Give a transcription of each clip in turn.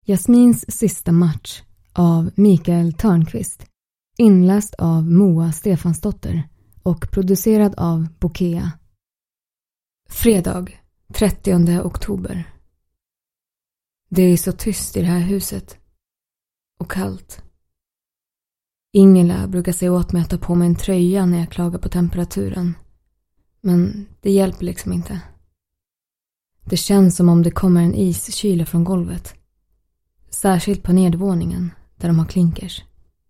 Jasmins sista match av Mikael Törnqvist, inläst av Moa Stefansdotter och producerad av Bokea. Fredag, 30 oktober. Det är så tyst i det här huset. Och kallt. Ingela brukar säga åt mig att ta på mig en tröja när jag klagar på temperaturen. Men det hjälper liksom inte. Det känns som om det kommer en iskyla från golvet. Särskilt på nedervåningen där de har klinkers.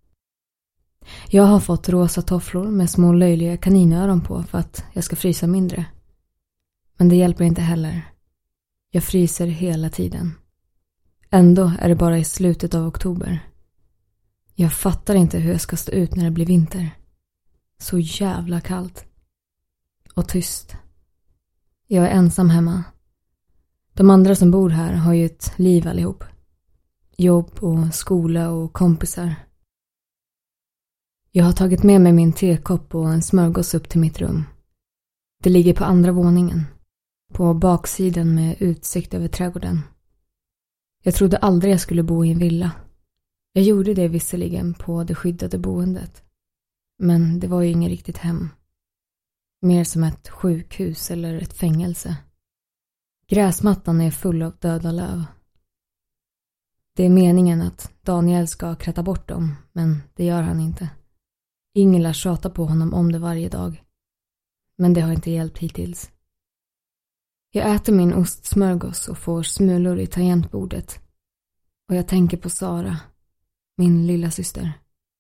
Jag har fått rosa tofflor med små löjliga kaninöron på för att jag ska frysa mindre. Men det hjälper inte heller. Jag fryser hela tiden. Ändå är det bara i slutet av oktober. Jag fattar inte hur jag ska stå ut när det blir vinter. Så jävla kallt. Och tyst. Jag är ensam hemma. De andra som bor här har ju ett liv allihop. Jobb och skola och kompisar. Jag har tagit med mig min tekopp och en smörgås upp till mitt rum. Det ligger på andra våningen. På baksidan med utsikt över trädgården. Jag trodde aldrig jag skulle bo i en villa. Jag gjorde det visserligen på det skyddade boendet. Men det var ju inget riktigt hem. Mer som ett sjukhus eller ett fängelse. Gräsmattan är full av döda löv. Det är meningen att Daniel ska kratta bort dem, men det gör han inte. Ingela tjatar på honom om det varje dag. Men det har inte hjälpt hittills. Jag äter min ostsmörgås och får smulor i tangentbordet. Och jag tänker på Sara, min lilla syster.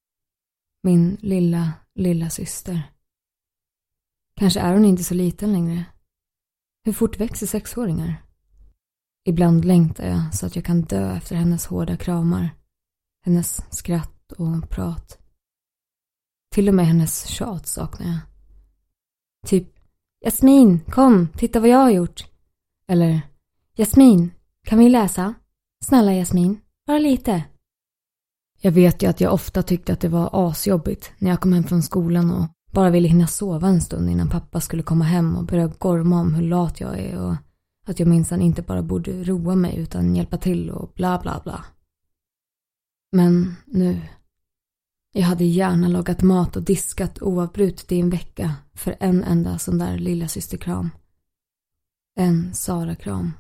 Min lilla syster. Kanske är hon inte så liten längre. Hur fort växer 6-åringar? Ibland längtar jag så att jag kan dö efter hennes hårda kramar. Hennes skratt och prat. Till och med hennes tjat saknar jag. Typ, Jasmin, kom, titta vad jag har gjort. Eller, Jasmin, kan vi läsa? Snälla Jasmin, bara lite. Jag vet ju att jag ofta tyckte att det var asjobbigt när jag kom hem från skolan och bara ville hinna sova en stund innan pappa skulle komma hem och börja gorma om hur lat jag är och att jag minsann inte bara borde roa mig utan hjälpa till och bla bla bla. Men nu. Jag hade gärna lagat mat och diskat oavbrutet i en vecka för en enda sån där lilla systerkram. En Sara-kram.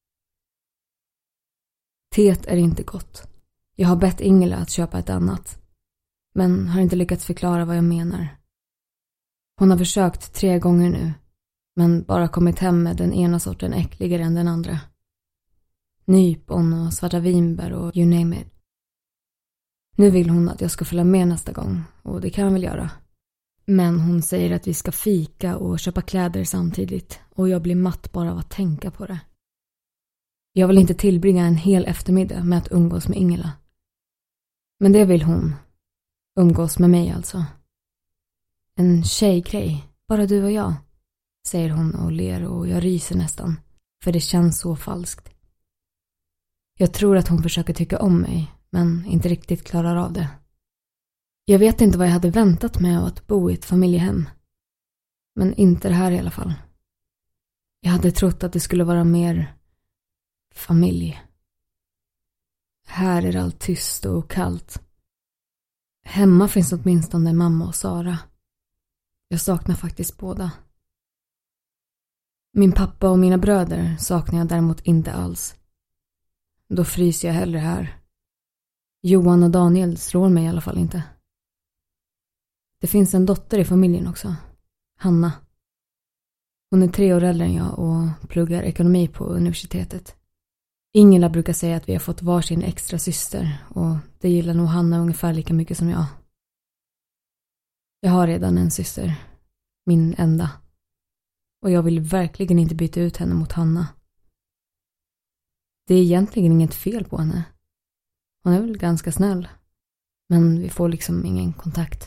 Teet är inte gott. Jag har bett Ingela att köpa ett annat. Men har inte lyckats förklara vad jag menar. Hon har försökt 3 gånger nu. Men bara kommit hem med den ena sorten äckligare än den andra. Nypon och svarta vinbär och you name it. Nu vill hon att jag ska följa med nästa gång. Och det kan jag väl göra. Men hon säger att vi ska fika och köpa kläder samtidigt. Och jag blir matt bara av att tänka på det. Jag vill inte tillbringa en hel eftermiddag med att umgås med Ingela. Men det vill hon. Umgås med mig alltså. En tjejgrej. Bara du och jag. Säger hon och ler och jag ryser nästan. För det känns så falskt. Jag tror att hon försöker tycka om mig. Men inte riktigt klarar av det. Jag vet inte vad jag hade väntat mig av att bo i ett familjehem. Men inte det här i alla fall. Jag hade trott att det skulle vara mer familj. Här är allt tyst och kallt. Hemma finns åtminstone mamma och Sara. Jag saknar faktiskt båda. Min pappa och mina bröder saknar jag däremot inte alls. Då fryser jag hellre här. Johan och Daniel slår mig i alla fall inte. Det finns en dotter i familjen också. Hanna. Hon är 3 år äldre än jag och pluggar ekonomi på universitetet. Ingela brukar säga att vi har fått varsin extra syster och det gillar nog Hanna ungefär lika mycket som jag. Jag har redan en syster. Min enda. Och jag vill verkligen inte byta ut henne mot Hanna. Det är egentligen inget fel på henne. Hon är väl ganska snäll. Men vi får liksom ingen kontakt.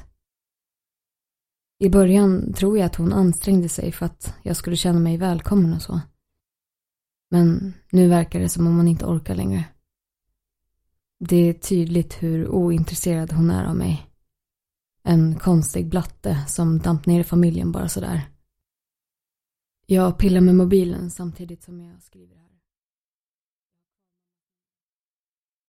I början tror jag att hon ansträngde sig för att jag skulle känna mig välkommen och så. Men nu verkar det som om hon inte orkar längre. Det är tydligt hur ointresserad hon är av mig. En konstig blatte som damp ner i familjen bara sådär. Jag pillar med mobilen samtidigt som jag skriver här.